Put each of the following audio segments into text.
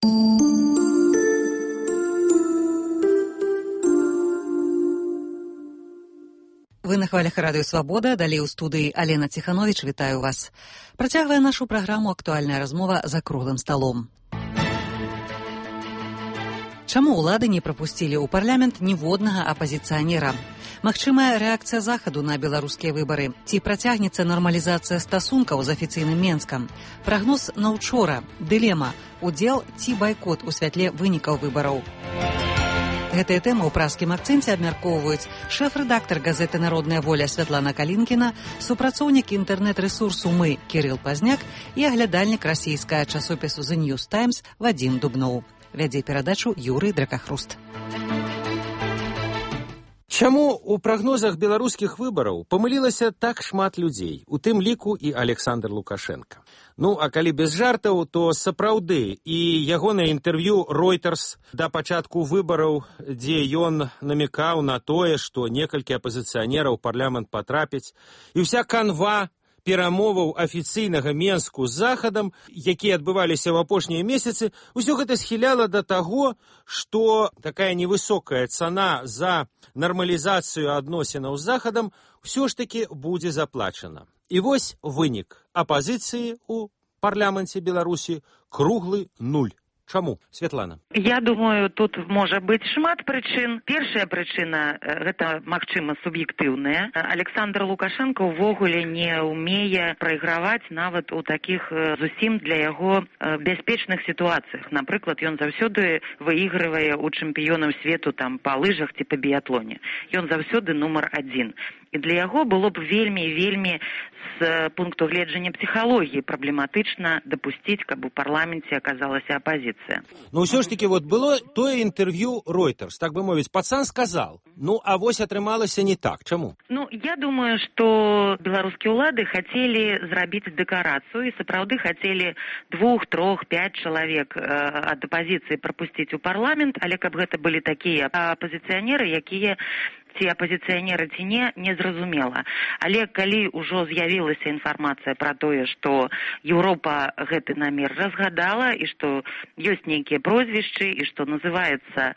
Вы на хвалях радыё «Свабода», далей у студыі Алена Ціхановіч, вітаю вас. Працягвае нашу праграму актуальная размова за круглым сталом. Чаму ўлады не прапусцілі ў парламент ніводнага апазіцыянера? Магчымая рэакцыя Захаду на беларускія выбары? Ці працягнецца нармалізацыя стасункаў з афіцыйным Менскам? Прагноз на ўчора. Дылема: удзел ці байкот у святле вынікаў выбараў? Гэтыя тэмы ў пражскім акцэнце абмяркоўваюць шэф-рэдактар газеты «Народная воля» Святлана Калінкіна, супрацоўнік інтэрнэт-рэсурсу «Мы» Кірыл Пазняк і аглядальнік расійскага часопісу «The News Times» Вадзім Дубноў. Вядзе перадачу Юрый Дракахруст. Чаму ў прагнозах беларускіх выбараў памылілася так шмат людзей, у тым ліку і Александр Лукашенко? Ну, а калі без жартаў, то сапраўды і ягонае інтэрв'ю Reuters да пачатку выбараў, дзе ён намекаў на тое, што некалькі апазіцыянераў у парламент патрапяць, і ўся канва перамоваў афіцыйнага Менску з Захадам, якія адбываліся ў апошнія месяцы, усё гэта схіляла да таго, што такая невысокая цана за нармалізацыю адносінаў з Захадам ўсё ж такі будзе заплачана. І вось вынік. Апазіцыі ў парламенце Беларусі круглы нуль. Чаму, Святлана? Я думаю, тут можа быць шмат прычын. Першая прычына, гэта, магчыма, суб'ектыўная. Александр Лукашенко ўвогуле не ўмее прайграваць нават у такіх зусім для яго бяспечных сітуацыях. Напрыклад, ён заўсёды выйгрывае у чэмпіёнаў свету там па лыжах ці па біятлоне. Ён заўсёды нумар адзін. І для яго было б вельмі з пункту гледжання псіхалогіі праблематычна дапусціць, каб у парламенце аказалася апазіцыя. Ну, ўсё ж таки, вот было тое інтэрв'ю Reuters, так бы мовіць, пацан сказал. Ну, а вось атрымалася не так. Чаму? Ну, я думаю, што беларускія ўлады хацелі зрабіць дэкарацыю і сапраўды хацелі 2, 3, 5 чалавек ад апазіцыі прапусціць у парламент, але каб гэта былі такія апазіцыянеры, якія ці апазіцыянеры ці не зразумела. Але калі ўжо з'явілася інфармацыя пра тое, што Еўропа гэты намер разгадала і што ёсць нейкія прозвішчы і што называецца,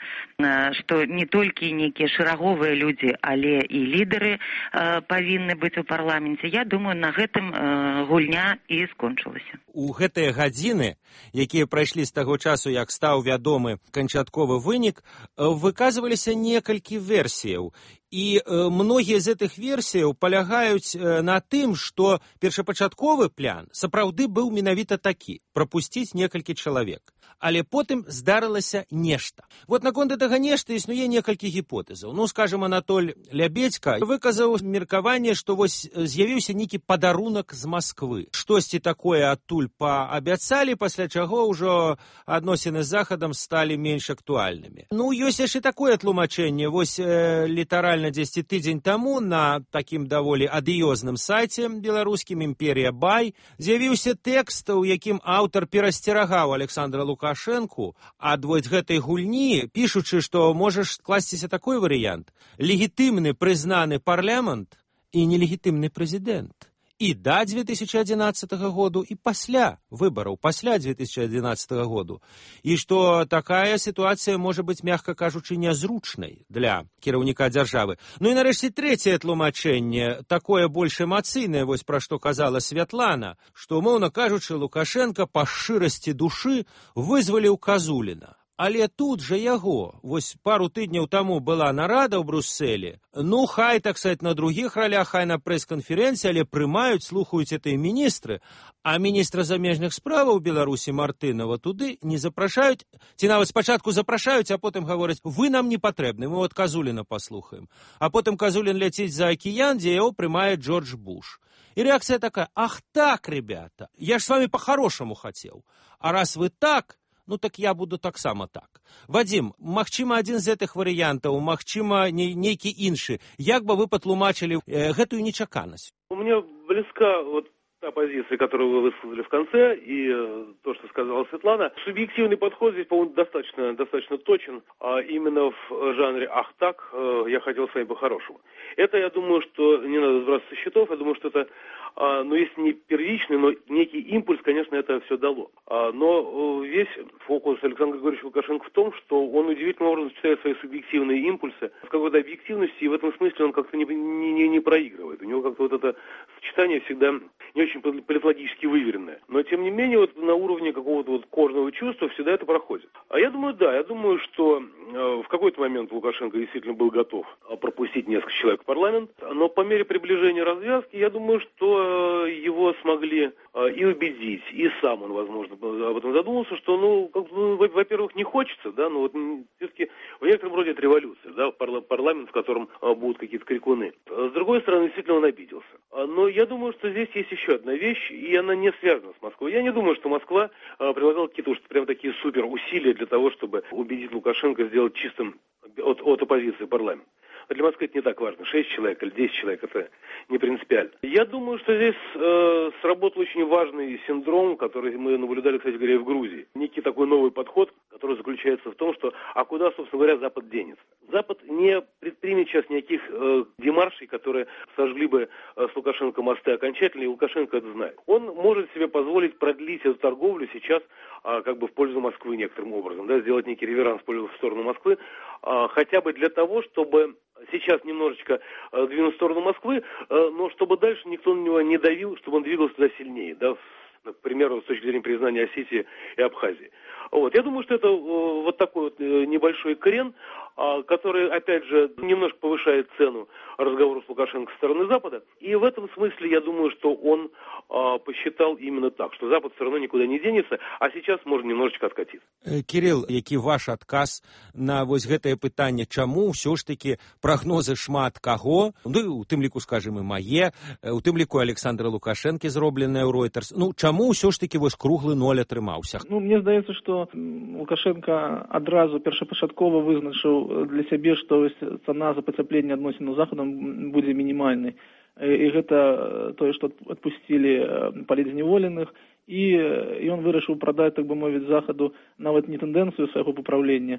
што не толькі нейкія шэраговыя людзі, але і лідары павінны быць у парламенце, я думаю, на гэтым гульня і скончылася. У гэтыя гадзіны, якія прайшлі з таго часу, як стаў вядомы канчатковы вынік, выказваліся некалькі версіяў. І многія з гэтых версіяў палягаюць на тым, што першапачатковы план сапраўды быў менавіта такі – прапусціць некалькі чалавек. Але потым здарылася нешта. Вот наконт гэтага нешта існуе некалькі гіпотэзаў. Ну, скажем, Анатоль Лябедзька выказаў меркаванне, што вось з'явіўся нейкі падарунак з Масквы. Штосьці такое адтуль паабяцалі, пасля чаго ўжо адносіны з Захадам сталі менш актуальнымі. Ну, ёсць яшчэ такое тлумачэнне. Вось літаральна 10 тыдзень таму на такім даволі адыёзным сайце беларускім «Імперія Бай» з'явіўся тэкст, у якім аўтар перасцерагаў Александра Лукашэнку ад вось гэтай гульні, пішучы, што можа скласціся такой варыянт: легітымны прызнаны парламент і нелегітымны прэзідэнт. І да 2011 году, і пасля выбараў, пасля 2011 году. І што такая сітуацыя можа быць, мякка кажучы, нязручнай для кіраўніка дзяржавы. Ну і нарэшце трэцяе тлумачэнне, такое больш эмацыйнае, вось пра што казала Святлана, што, умоўна кажучы, Лукашенко па шчырасці душы вызваліў Казуліна. Але тут жа яго, вось пару тыдняў таму была нарада ў Брусселі, ну, хай, так сказать, на другіх ролях, хай на прэс-канферэнцыі, але прымаюць, слухаюць гэтыя міністры, а міністра замежных справаў Беларусі Мартынова туды не запрашаюць, ці нават спачатку запрашаюць, а потым гавораць, вы нам не патрэбны, мы от Казуліна паслухаем. А потым Казулін ляціць за акіян, дзе яго прымае Джордж Буш. И реакция такая: ах так, ребята, я ж с вами по-хорошему хотел, а раз вы так, ну так я буду таксама так. Вадзім, магчыма, адзін з гэтых варыянтаў, магчыма, нейкі іншы. Як бы вы патлумачылі гэтую нечаканасць? Мне близка вот та позиция, которую вы высказали в конце, и то, что сказала Светлана. Субъективный подход здесь, по-моему, достаточно точен, а именно в жанре «ах так, я хотел с вами по-хорошему». Это, я думаю, что не надо сбрасывать со счетов, я думаю, что это но если не первичный, но некий импульс, конечно, это все дало. Но весь фокус Александра Григорьевича Лукашенко в том, что он удивительным образом сочетает свои субъективные импульсы в какой-то объективности, и в этом смысле он как-то не проигрывает. У него как-то вот это сочетание всегда не очень политологически выверенное. Но, тем не менее, вот на уровне какого-то вот кожного чувства всегда это проходит. А я думаю, что в какой-то момент Лукашенко действительно был готов пропустить несколько человек в парламент, но по мере приближения развязки, я думаю, что его смогли и убедить, и сам он, возможно, об этом задумался, что, во-первых, не хочется, да, но вот все-таки в некотором роде это революция, да, парламент, в котором будут какие-то крикуны. С другой стороны, действительно, он обиделся. Но я думаю, что здесь есть еще одна вещь, и она не связана с Москвой. Я не думаю, что Москва прилагала какие-то уж прям такие супер усилия для того, чтобы убедить Лукашенко сделать чистым от оппозиции парламент. Для Москвы это не так важно. 6 человек или 10 человек, это не принципиально. Я думаю, что здесь сработал очень важный синдром, который мы наблюдали, кстати говоря, и в Грузии. Некий такой новый подход, который заключается в том, что куда, собственно говоря, Запад денется. Запад не предпримет сейчас никаких демаршей, которые сожгли бы с Лукашенко мосты окончательно, и Лукашенко это знает. Он может себе позволить продлить эту торговлю сейчас как бы в пользу Москвы некоторым образом, да, сделать некий реверанс в сторону Москвы, хотя бы для того, чтобы сейчас немножечко двинуть в сторону Москвы, но чтобы дальше никто на него не давил, чтобы он двигался туда сильнее, да, к примеру, с точки зрения признания Осетии и Абхазии. Вот. Я думаю, что это вот такой вот небольшой крен, который, опять же, немножко повышает цену разговору с Лукашенко со стороны Запада. И в этом смысле я думаю, что он посчитал именно так, что Запад все равно никуда не денется, а сейчас можно немножечко откатиться. Кирилл, які ваш адказ на вось гэтае пытанне, чаму ўсё ж такі прагнозы шмат каго, ну, у тым ліку, скажем, і мае, у тым ліку Александра Лукашэнкі, зробленыя ў Reuters, ну, чаму ўсё ж такі вось круглы ноль атрымаўся? Ну, мне здаецца, што Лукашенко адразу першапачаткова вызначыў для сябе, што цана за пацяпленне адносінаў з Захадам будзе мінімальнай. І гэта тое, што адпусцілі палітзняволеных, і ён вырашыў прадаць, так бы мовіць, Захаду нават не тэндэнцыю свайго папраўлення,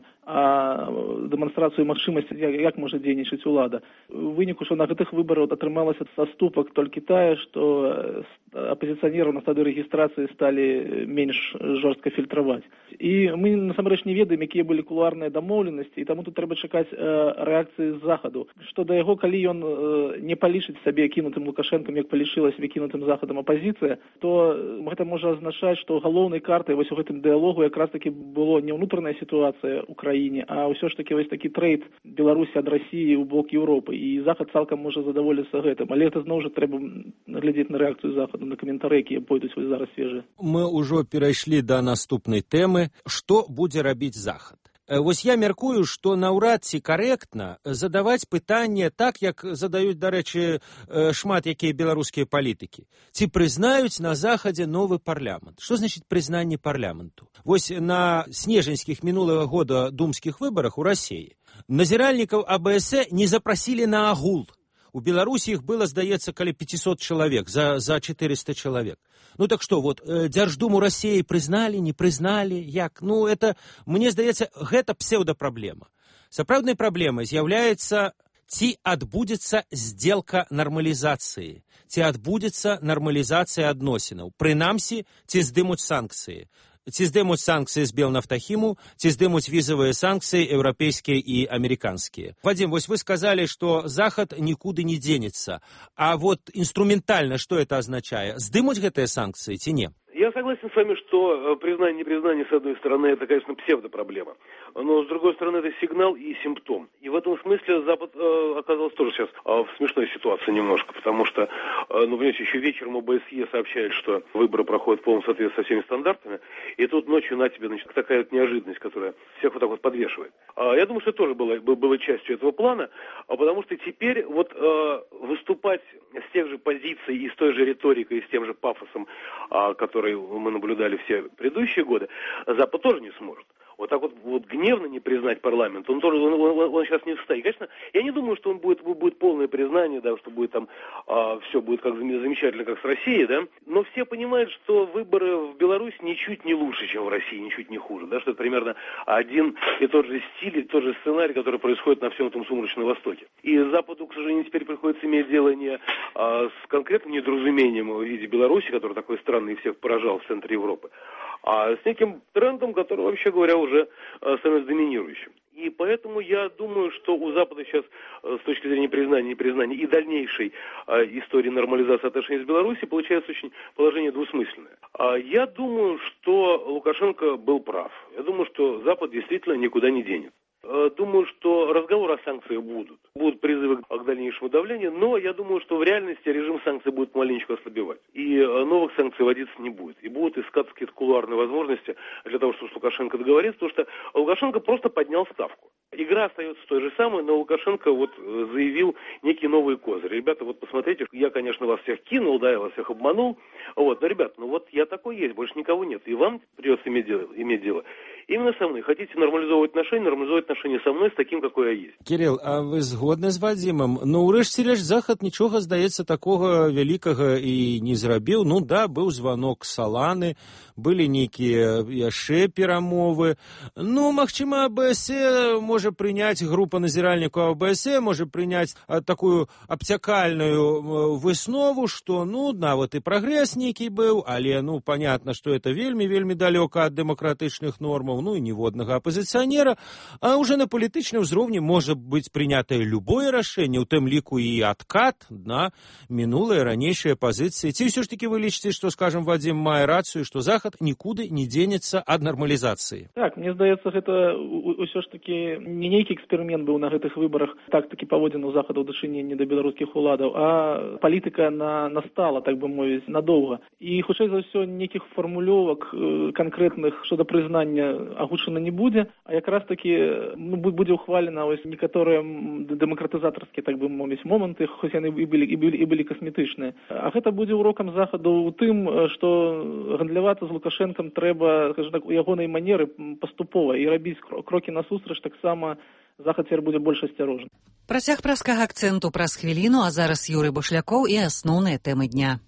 а дэманстрацыю магчымасці, як можа дзейнічаць улада. У выніку, што на гэтых выбарах атрымалася саступак толькі тая, што апозіцыянераў на стадыі рэгістрацыі сталі менш жорстка фільтраваць. І мы, насамрэч, не ведаем, якія былі кулуарныя дамоўленасці, і таму тут трэба чакаць рэакцыі з Захаду. Што да яго, калі ён не палічыць сабе кінутым Лукашэнкам, як палічыла сабе кінутым Захадам апазіцыя, то гэта можа азначаць, што галоўнай картай вось у гэтым дыялогу якраз таки было не ўнутраная сітуацыя ў краіне, а ўсё ж таки вось такі трэйд Беларусі ад Расіі ў бок Еўропы, і Захад цалкам можа задаволіцца гэтым, але гэта зноў жа трэба глядзець на рэакцыю Захаду, на каментары, якія пойдуць вось зараз свежыя. Мы ўжо перайшлі да наступнай тэмы. Што будзе рабіць Захад? Вось я мяркую, што наўрад ці карэктна задаваць пытанне так, як задаюць, дарэчы, шмат якія беларускія палітыкі. Ці прызнаюць на Захадзе новы парламент? Што значыць прызнанне парламенту? Вось на снежаньскіх мінулага года думскіх выбарах у Расіі назіральнікаў АБС не запрасілі на агул. У Беларусі іх было, здаецца, каля 500 чалавек, за 400 чалавек. Ну так што, вот, Дзярждуму Расіі прызналі, не прызналі, як? Ну, это, мне здаецца, гэта псеўдапраблема. Сапраўднай праблемай з'яўляецца, ці адбудзецца здзелка нармалізацыі, ці адбудзецца нармалізацыя адносінаў. Прынамсі, ці здымуць санкцыі. Ці здымуць санкцыі з Белнафтахіму, ці здымуць візавыя санкцыі еўрапейскія і амерыканскія. Вадим, вось вы сказалі, што Захад нікуды не денецца. А вот инструментально что это означает? Здымуць гэтыя санкцыі ці не? Я согласен с вами, что признание, непризнание, с одной стороны, это, конечно, псевдопроблема. Но, с другой стороны, это сигнал и симптом. И в этом смысле Запад оказался тоже сейчас в смешной ситуации немножко, потому что, понимаете, еще вечером ОБСЕ сообщает, что выборы проходят в полном соответствии со всеми стандартами, и тут ночью на тебе, значит, такая вот неожиданность, которая всех вот так вот подвешивает. Я думаю, что это тоже было частью этого плана, потому что теперь вот выступать с тех же позиций и с той же риторикой, и с тем же пафосом, который мы наблюдали все предыдущие годы, Запад тоже не сможет. Вот так вот гневно не признать парламент, он сейчас не встанет. Конечно, я не думаю, что он будет полное признание, да, что будет там все будет как замечательно, как с Россией, да, но все понимают, что выборы в Беларуси ничуть не лучше, чем в России, ничуть не хуже, да, что это примерно один и тот же стиль, и тот же сценарий, который происходит на всем этом сумрачном Востоке. И Западу, к сожалению, теперь приходится иметь дело не с конкретным недоразумением в виде Беларуси, который такой странный и всех поражал в центре Европы, а с неким трендом, который, вообще говоря, уже становится доминирующим. И поэтому я думаю, что у Запада сейчас с точки зрения признания, непризнания и дальнейшей истории нормализации отношений с Беларусью получается очень положение двусмысленное. Я думаю, что Лукашенко был прав. Я думаю, что Запад действительно никуда не денет. Думаю, что разговоры о санкциях будут. Будут призывы к дальнейшему давлению, но я думаю, что в реальности режим санкций будет маленечко ослабевать. И новых санкций вводиться не будет. И будут искаться какие-то кулуарные возможности для того, чтобы с Лукашенко договориться, потому что Лукашенко просто поднял ставку. Игра остается той же самой, но Лукашенко заявил некие новые козыри. Ребята, посмотрите, я, конечно, вас всех кинул, да, я вас всех обманул. Но, ребята, я такой есть, больше никого нет. И вам придется иметь дело. Именно со мной. Хотите нормализовывать отношения со мной, с таким, какой я есть. Кирилл, а вы згодны з Вадзімом? Урэшце рэшт, Захад нічога, здаецца, такога вялікага і не зрабіў. Да, быў званок Саланы, былі нейкія яшчэ перамовы. Магчыма, АБСЕ можа прыняць, група назіральнікаў АБСЕ можа прыняць такую абцякальную выснову, што, нават і прагрэс нейкі быў, але, понятно, што это вельмі далёка ад дэмакратычных нормаў, і ніводнага апазіцыянера, а ўжо на палітычным узроўні можа быць прынятае любое рашэнне, у тым ліку і адкат на мінулыя ранейшыя пазіцыі. Ці ўсё ж такі вы лічыце, што, скажам, Вадзім мае рацыю, што Захад нікуды не дзенецца ад нармалізацыі? Так, мне здаецца, гэта ўсё ж такі не нейкі эксперымент быў на гэтых выбарах, так-такі паводзіны ў Захаду ў дачыненні да беларускіх уладаў, а палітыка настала, так бы мовіць, надоўга. І, хутчэй за ўсё, нейкіх фармулёвак канкрэтных щодо прызнання агучана не будзе, а якраз такі будзе ухвалена некаторыя дэмакратызатарскія, так бы мовіць, моманты, хоць яны і былі касметычныя. А гэта будзе урокам Захаду ў тым, што гандлявацца з Лукашэнкам трэба, скажем так, у ягонай манеры паступова і рабіць крокі насустрач, таксама Захад цяпер будзе больш асцярожны. Працяг праскага акцэнту праз хвіліну, а зараз Юрый Бушлякоў і асноўныя тэмы дня.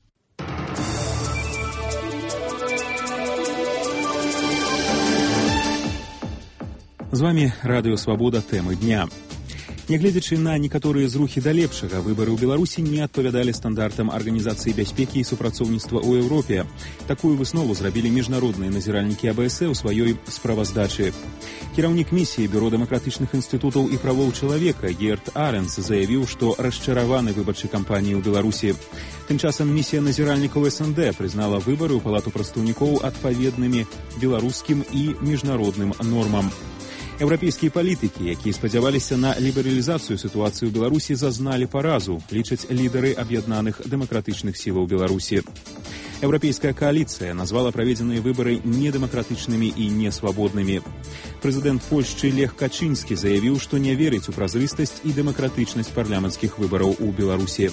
З вами Радыё Свабода, тэмы дня. Нягледзячы на некаторыя зрухі да лепшага, выбары ў Беларусі не адпавядалі стандартам Арганізацыі бяспекі і супрацоўніцтва ў Еўропе. Такую выснову зрабілі міжнародныя назіральнікі АБСЕ ў сваёй справаздачы. Кіраўнік місіі Бюро дэмакратычных інстытутаў і правоў чалавека Герт Аренс заявіў, што расчараваны выбарчай кампаніяй у Беларусі. Тым часам місія назіральнікаў СНД прызнала выбары ў Палату прадстаўнікоў адпаведнымі беларускім і міжнародным нормам. Еўрапейскія палітыкі, якія спадзяваліся на лібералізацыю сітуацыі ў Беларусі, зазналі паразу, лічаць лідары аб'яднаных дэмакратычных сілаў Беларусі. Еўрапейская кааліцыя назвала праведзеныя выбары недэмакратычнымі і несвабоднымі. Прэзідэнт Польшчы Лех Качынскі заявіў, што не верыць у празрыстасць і дэмакратычнасць парламенцкіх выбараў у Беларусі.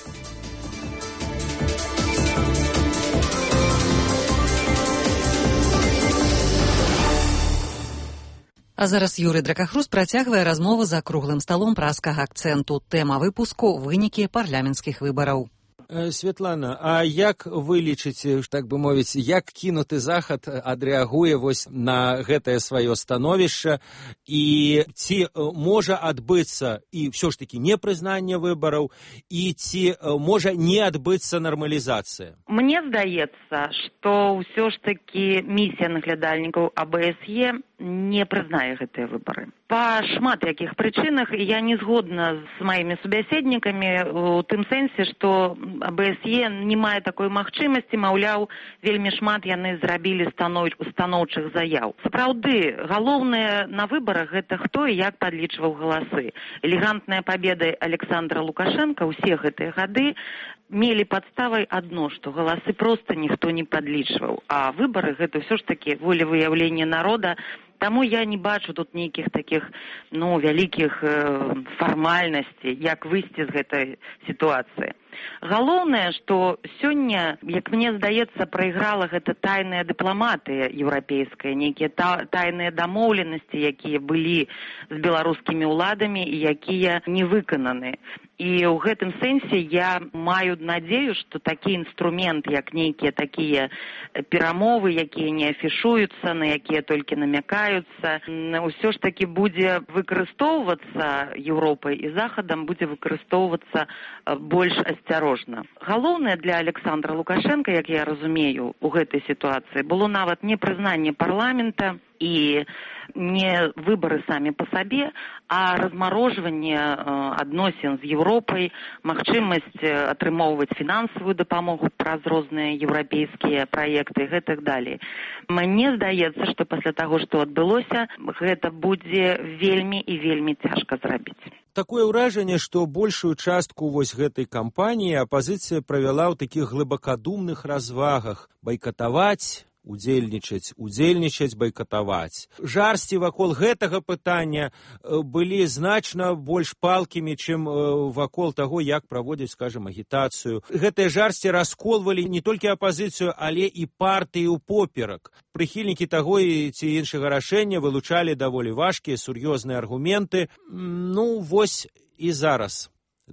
А зараз Юрый Дракахрус працягвае размову за круглым сталом праскага акцэнту. Тэма выпуску – вынікі парламенцкіх выбараў. Светлана, а як вы лічыце, так бы мовіць, як кінуты Захад адрэагуе на гэтае сваё становішча і ці можа адбыцца і ўсё ж такі непрызнанне выбараў і ці можа не адбыцца нармалізацыя? Мне здаецца, што ўсё ж такі місія наглядальнікаў АБСЕ не прызнае гэтыя выбары. Па шмат якіх прычынах я не згодна з маімі субяседнікамі у тым сэнсе, што АБСЕ не мае такой магчымасці, маўляў, вельмі шмат яны зрабілі станоўчых заяў. Сапраўды, галоўнае на выбарах гэта хто і як падлічваў галасы. Элегантная пабеда Александра Лукашенка ўсе гэтыя гады мелі падставай адно, што галасы проста ніхто не падлічваў. А выбары гэта ўсё ж такі волевыяўленне народа. Таму я не бачу тут нейкіх такіх, вялікіх фармальнасцей, як выйсці з гэтай сітуацыі. Галоўнае, што сёння, як мне здаецца, прайграла гэта тайная дыпламатыя еўрапейская, нейкія тайныя дамоўленасці, якія былі з беларускімі ўладамі і якія не выкананы. І ў гэтым сэнсе я маю надзею, што такі інструмент, як нейкія такія перамовы, якія не афішуюцца, на якія толькі намякаюцца, ўсё ж такі будзе выкарыстоўвацца Еўропай і Захадам, будзе выкарыстоўвацца больш асцярожна. Галоўнае для Александра Лукашенка, як я разумею, у гэтай сітуацыі было нават не прызнанне парламента і не выборы самі па сабе, а размарожванне адносін з Еўропай, магчымасць атрымоўваць фінансавую дапамогу праз розныя еўрапейскія праекты і гэтак далей. Мне здаецца, што пасля таго, што адбылося, гэта будзе вельмі і вельмі цяжка зрабіць. Такое ўражанне, што большую частку вось гэтай кампаніі апазіцыя правяла ў такіх глыбакадумных развагах: байкатаваць, удзельнічаць, байкатаваць. Жарсці вакол гэтага пытання былі значна больш палкімі, чым вакол таго, як праводзіць, скажем, агітацыю. Гэтыя жарсці расколвалі не толькі апазіцыю, але і партыю поперак. Прыхільнікі таго ці іншага рашэння вылучалі даволі важкія, сур'ёзныя аргументы. Ну, вось і зараз.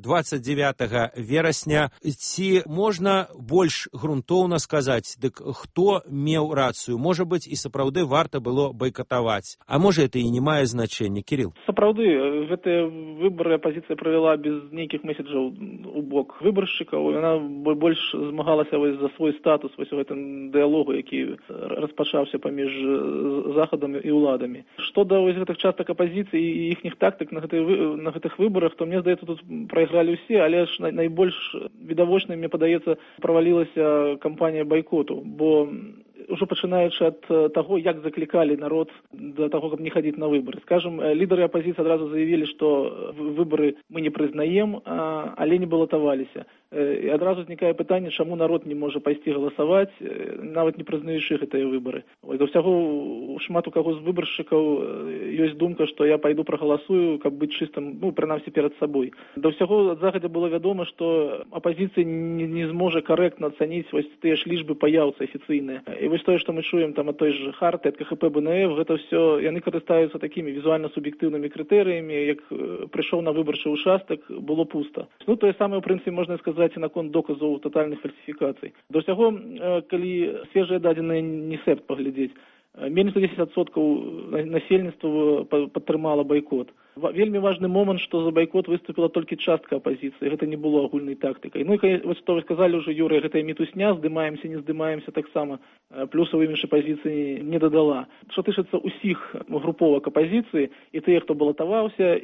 29 верасня, ці можна больш грунтоўна сказаць, дык хто меў рацыю? Можа быць, і сапраўды варта было байкатаваць. А можа, это і не мае значэння. Кирилл? Сапраўды, гэтыя выбары апазіцыя правяла без нейкіх месяджаў у бок выбаршчыкаў. Яна больш змагалася за свой статус вось у гэтым дыялогу, які распачаўся паміж Захадам і ўладамі. Што да вось гэтых частак апазіцыі і іхніх тактык на гэтых выбарах, то мне здаецца, тут прайгралі ўсе, але ж найбольш відавочна, мне падаецца, правалілася кампанія байкоту, бо ўжо пачынаючы ад таго, як заклікалі народ да таго, каб не хадзіць на выбары. Скажем, лідары апазіцыі адразу заявілі, што выбары мы не прызнаем, але не балатаваліся. І адразу узнікае пытанне, чаму народ не можа пайсці галасаваць, нават не прызнаючы гэтыя выбары. Да ўсяго шмат у каго з выбаршчыкаў ёсць думка, што я пайду прагаласую, каб быць чыстым, прынамсі перад сабой. Да ўсяго ад захадзя было вядома, што апазіцыя не зможа карэктна ацаніць вось тыя ж лічбы паяўцы афіцыйныя. І вось тое, што мы чуем там ад той же Харты, ад КХП БНФ, гэта ўсё, яны карыстаюцца такімі візуальна-суб'ектыўнымі крытэрыямі, як прыйшоў на выбарчы ўчастак, было пуста. Тое самае, у прынцыпе, можна сказаць і наконт доказаў тотальных фальсіфікацый. Да ўсяго, калі свежыя дадзеныя не сэпт паглядзець, менш за 10% насельніцтва падтрымала байкот. Вельмі важны момант, што за байкот выступіла толькі частка апазіцыі, гэта не было агульнай тактыкай. Ну і вось што вы сказалі ўжо, Юрый, гэтая мітусня, здымаемся, не здымаемся, таксама плюсаў імідж апазіцыі не дадала. Што тычыцца ўсіх груповак апазіцыі, і тыя, хто балатаваўся,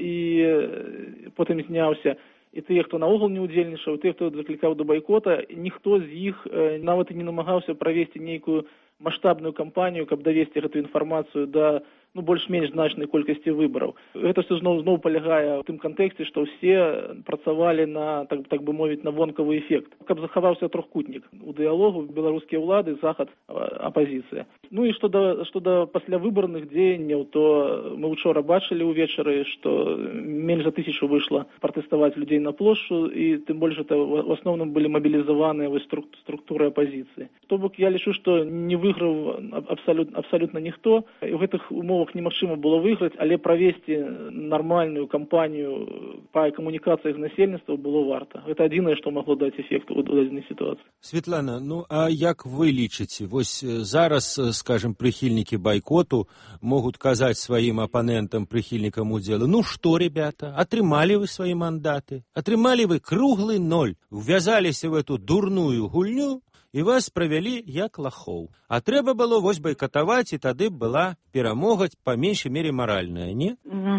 і потым зняўся, і тыя, хто наогул не ўдзельнічаў, і тыя, хто заклікаў да байкота, ніхто з іх нават і не намагаўся правесці нейкую маштабную кампанію, каб давесці гэту інфармацыю да больш-менш значнай колькасці выбараў. Гэта ўсё зноў палягае ў тым кантэксце, што ўсе працавалі на, так бы мовіць, на вонкавы эфект. Каб захаваўся трохкутнік у дыялогу беларускія ўлады, Захад, апазіцыя. Ну і што да паслявыбарных дзеянняў, то мы учора бачылі ўвечары, што менш за 1000 выйшла пратэставаць людзей на плошчу, і тым больш это в асноўным былі мабілізаваныя структуры апазіцыі. То бок я лічу, што не выйграў абсалютна ніхто, і ў гэтых умовах немагчыма было выйграць, але правесці нармальную кампанію па камунікацыях з насельніцтвам было варта. Гэта адзінае, што магло даць эфект у дадзенай сітуацыі. Светлана, а як вы лічыце? Вось зараз, скажем, прыхільнікі байкоту могуць казаць сваім апанентам, прыхільнікам удзелу: ну што, ребята, атрымалі вы свае мандаты, атрымалі вы круглы ноль, увязаліся в эту дурную гульню, і вас правялі як лахоў. А трэба было вось байкатаваць, і тады была перамога, па меншай мере, маральная, не?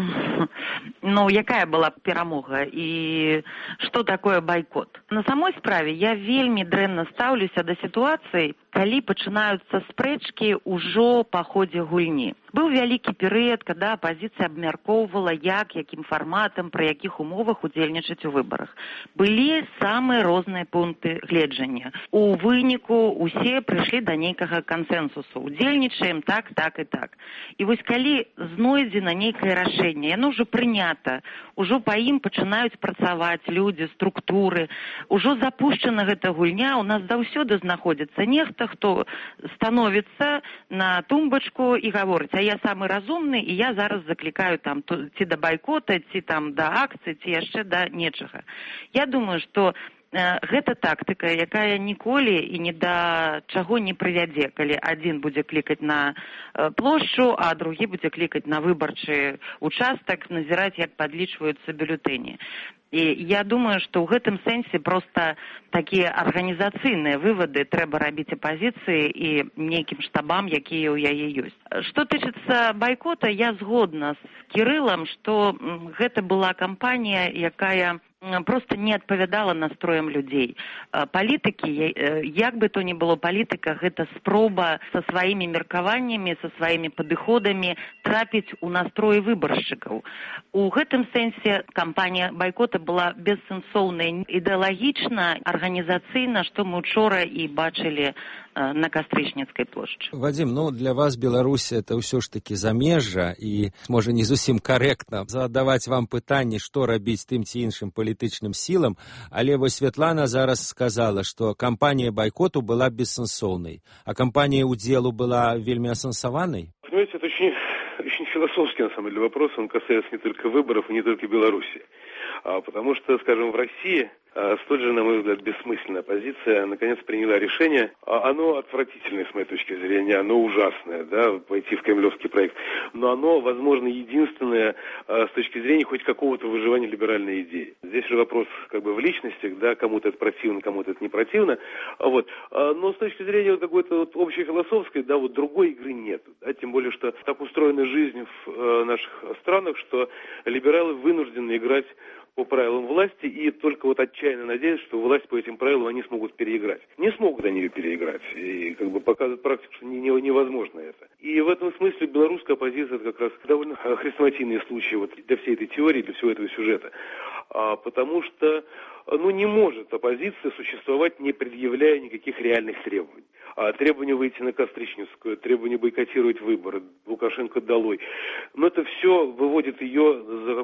Ну, якая была перамога і што такое байкот? На самой справе я вельмі дрэнна стаўлюся да сітуацыі, калі пачынаюцца спрэчкі ўжо па ходзе гульні. Быў вялікі перыяд, када апазіцыя абмяркоўвала, якім фарматам, пры якіх умовах удзельнічаць у выбарах. Былі самыя розныя пункты гледжання. У выніку усе прыйшлі да нейкага кансэнсусу. Удзельнічаем так і так. І вось калі знойдзена нейкае рашэнне, яно ўжо прынята, ўжо па ім пачынаюць працаваць людзі, структуры, ўжо запушчана гэта гульня, у нас заўсёды знаходзіцца нехта, хто становіцца на тумбачку і гаворыць: а я самы разумны, і я зараз заклікаю там ці да байкота, ці там да акцый, ці яшчэ да нечага. Я думаю, што гэта тактыка, якая ніколі і ні да чаго не прывядзе, калі адзін будзе клікаць на плошчу, а другі будзе клікаць на выбарчы участак, назіраць, як падлічваюцца бюлетэні. І я думаю, што ў гэтым сэнсе проста такія арганізацыйныя вывады трэба рабіць апазіцыі і нейкім штабам, якія ў яе ёсць. Што тычыцца байкота, я згодна з Кірылам, што гэта была кампанія, якая просто не адпавядала настроям людзей. Палітыкі, як бы то ни было палітыка, гэта спроба са сваімі меркаваннямі, са сваімі падыходамі трапіць у настроі выбаршчыкаў. У гэтым сэнсе кампанія байкота была бессэнсоўнай ідэалагічна, арганізацыйна, што мы учора і бачылі на Кастрычніцкай плошчы. Вадзім, для вас Беларусь это ўсё ж таки замежжа, і можа не зусім карэктна задаваць вам пытанне, што рабіць тым ці іншым палітычным сілам, але вось Святлана зараз сказала, што кампанія байкоту была бессэнсоўнай, а кампанія удзелу была вельмі асэнсаванай? Понимаете, это очень философский, на самом деле, вопрос, он касается не только выборов и не только Беларуси. Потому что, скажем, в России столь же, на мой взгляд, бессмысленная позиция наконец приняла решение. Оно отвратительное, с моей точки зрения, оно ужасное, да, пойти в кремлевский проект. Но оно, возможно, единственное с точки зрения хоть какого-то выживания либеральной идеи. Здесь же вопрос как бы в личностях, да, кому-то это противно, кому-то это не противно. Но с точки зрения какой-то общефилософской, да, другой игры нет. Да, тем более, что так устроена жизнь в наших странах, что либералы вынуждены играть по правилам власти и только отчаянно надеются, что власть по этим правилам они смогут переиграть. Не смогут они ее переиграть. И показывает практика, что невозможно это. И в этом смысле белорусская оппозиция это как раз довольно хрестоматийный случай для всей этой теории, для всего этого сюжета. Потому что не может оппозиция существовать, не предъявляя никаких реальных требований. Требования выйти на Кастрычницкую, требования бойкотировать выборы, Лукашенко долой. Но это все выводит ее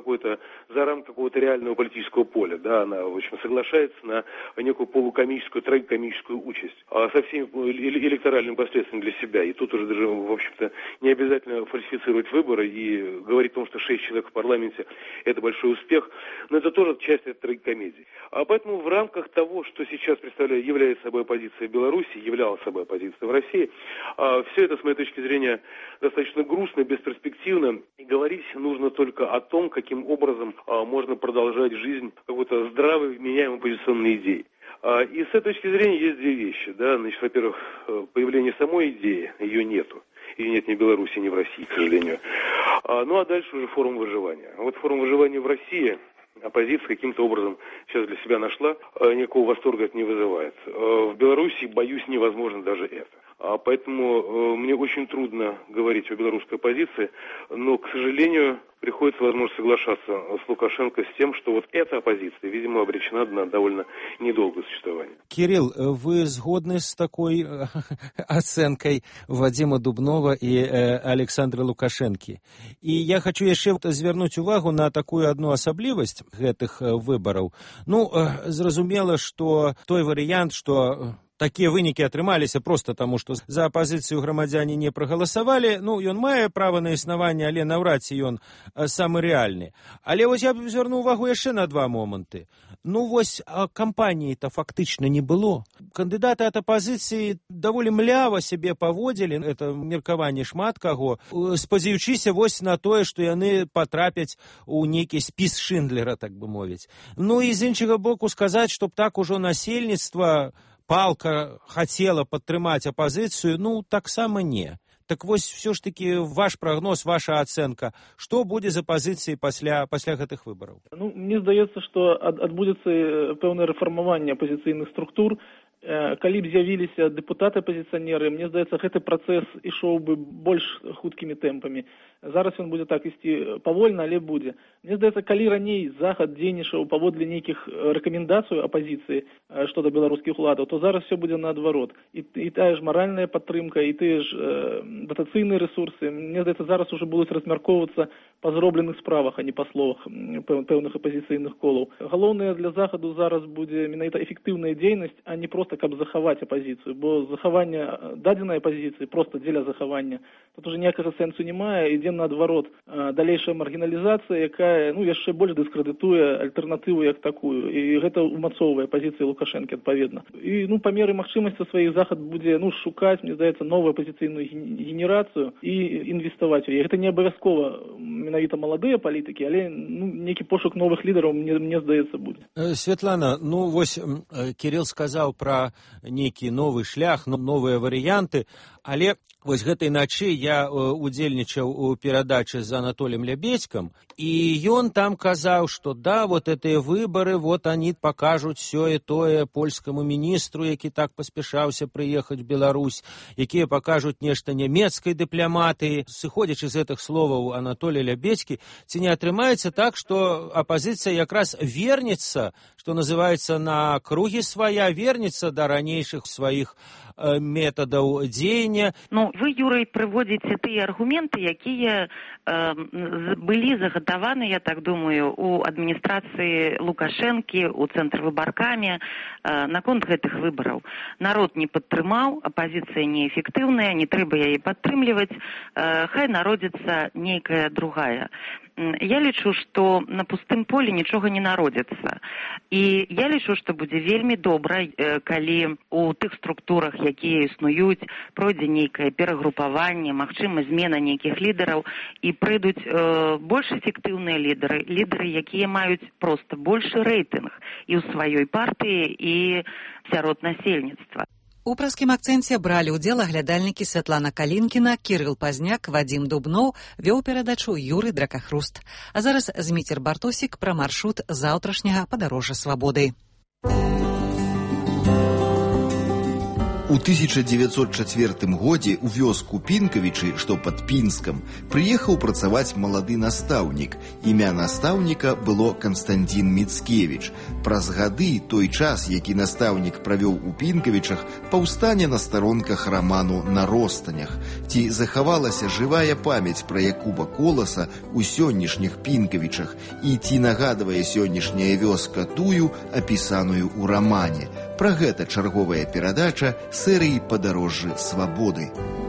за рамки какого-то реального политического поля. Да, она, в общем, соглашается на некую полукомическую, трагикомическую участь со всеми электоральными последствиями для себя. И тут уже даже, в общем-то, не обязательно фальсифицировать выборы и говорить о том, что 6 человек в парламенте – это большой успех. Но это тоже часть этой трагикомедии. Поэтому в рамках того, что сейчас является собой оппозиция Беларуси, являлась собой оппозиция в России, все это, с моей точки зрения, достаточно грустно, бесперспективно. И говорить нужно только о том, каким образом можно продолжать жизнь какой-то здравой, вменяемой оппозиционной идеи. И с этой точки зрения есть две вещи. Да? Значит, во-первых, появление самой идеи, ее нету. Ее нет ни в Беларуси, ни в России, к сожалению. А дальше уже форма выживания. Форма выживания в России оппозиция каким-то образом сейчас для себя нашла, никакого восторга это не вызывает. В Беларуси, боюсь, невозможно даже это. Поэтому мне очень трудно говорить о белорусской оппозиции, но, к сожалению, приходится, возможно, соглашаться с Лукашенко с тем, что эта оппозиция, видимо, обречена на довольно недолгое существование. Кирилл, вы сгодны с такой оценкой Вадима Дубнова и Александра Лукашенки? И я хочу еще звернуть увагу на такую одну асаблівасць гэтых выбораў. Зразумела, что той вариант, что такія вынікі атрымаліся проста таму, што за апазіцыю грамадзяне не прагаласавалі. Ён мае права на існаванне, але наўрад ці ён самы рэальны. Але я б звярнуў увагу яшчэ на два моманты. Кампаніі-то фактычна не было. Кандыдаты ад апазіцыі даволі млява сябе паводзілі, это меркаванне шмат каго, спадзяючыся на тое, што яны патрапяць у нейкі спіс Шиндлера, так бы мовіць. І з іншага боку сказаць, што так ужо насельніцтва палка хотела падтрымаць апазіцыю, таксама не. Так все ж таки ваш прогноз, ваша ацэнка, што будзе з апазіцыяй пасля гэтых выбараў? Мне здаецца, што адбудзецца пэўнае рэфармаванне апазіцыйных структур. Калі б з'явіліся дэпутаты-апазіцыянеры, мне здаецца, гэты працэс ішоў бы больш хуткімі тэмпамі. Зараз ён будзе так ісці павольна, але будзе. Мне здаецца, калі раней Захад дзейнічаў паводле нейкіх рэкамендацый апазіцыі што да беларускіх уладаў, то зараз все будзе наадварот. І тая ж маральная падтрымка, і тыя ж датацыйныя рэсурсы, мне здаецца, зараз уже будуць размяркоўвацца па зробленых справах, а не па словах пэўных апазіцыйных колаў. Галоўнае для захаду зараз будзе менавіта эфектыўная дзейнасць, а не проста каб захаваць апазіцыю, бо захаванне дадзенай апазіцыі проста дзеля захавання тут уже ніякага сэнсу не мае, ідзе наадварот далейшая маргіналізацыя, якая яшчэ больш дыскрэдытуе альтэрнатыву як такую, і гэта умацоўвае пазіцыі Лукашэнкі адпаведна. І па меры магчымасці сваіх захад будзе шукаць, мне здаецца, новую апазіцыйную генерацыю і інвеставаць у яе. Гэта не абавязкова менавіта маладыя палітыкі, але нейкі пошук новых лідараў, мне здаецца, будзе. Святлана, вось Кирилл сказаў пра нейкі новы шлях, новыя варыянты, але вось гэтай начы я удзельнічаў у перадачы з Анатолием Лябедзькам, і ён там казаў, што да, вот этыя выбары, вот они пакажуць сёе тое польскаму міністру, які так паспяшаўся прыехаць в Беларусь, якія пакажуць нешта нямецкай дыпламатыі. Сыходзячы з гэтых словаў Анатолия Лябедзькі, ці не атрымаецца так, што апазіцыя якраз вернецца, што называецца, на кругі свая, вернецца да ранейшых сваіх метадаў дзеяння. Вы, Юрый, прыводзіце тыя аргументы, якія былі загатаваны, я так думаю, у адміністрацыі Лукашэнкі, у цэнтрвыбаркаме наконт гэтых выбараў. Народ не падтрымаў, апазіцыя неэфектыўная, не трэба яе падтрымліваць, хай народзіцца нейкая другая. Я лічу, што на пустым полі нічога не народзіцца. І я лічу, што будзе вельмі добра, калі у тых структурах, якія існуюць, пройдзе нейкае перагрупаванне, магчыма, змена нейкіх лідараў, і прыйдуць больш эфектыўныя лідары, якія маюць проста большы рэйтынг і ў сваёй партыі, і сярод насельніцтва. У праскім акцэнце бралі ўдзел аглядальнікі Святлана Калінкіна, Кірыл Пазняк, Вадзім Дубноў, вёў перадачу Юрый Дракахруст. А зараз Зміцер Бартосік пра маршрут заўтрашняга падарожжа свабоды. У 1904 годзе ў вёску Пінкавічы, што пад Пінскам, прыехаў працаваць малады настаўнік. Імя настаўніка было Канстантін Міцкевіч. Праз гады той час, які настаўнік правёў у Пінкавічах, паўстане на старонках раману «На ростанях». Ці захавалася жывая памяць пра Якуба Коласа ў сённяшніх Пінкавічах, і ці нагадвае сённяшняя вёска тую, апісаную ў рамане. Пра гэта чарговая перадача серыі «Падарожжы свабоды».